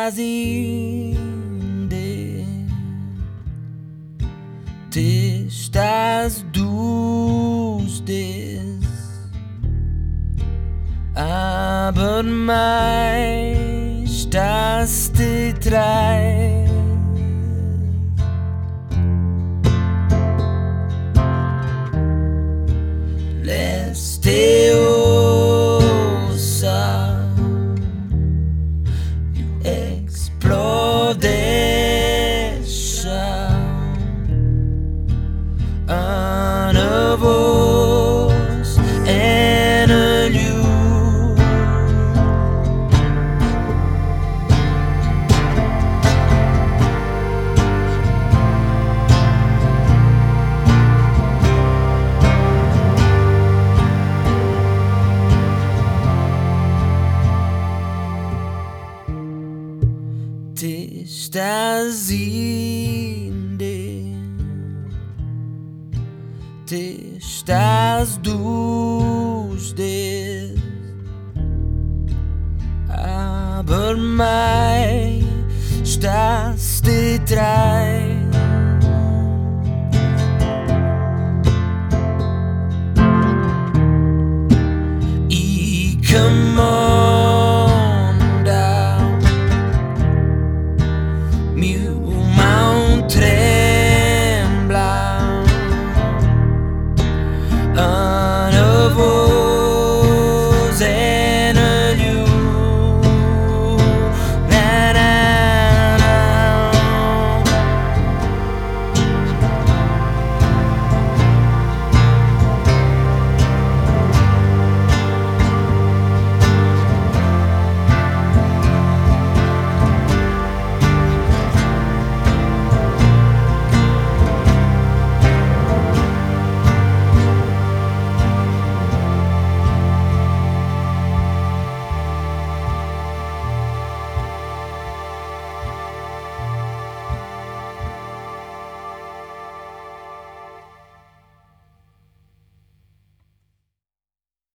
estás inde, te estás dus des, aber mai estás te trai. Leste osa, you explodesha, una voz en el te estás inde, te estás dus des, aber mai estás te trai. E come on down, Mew Mountain.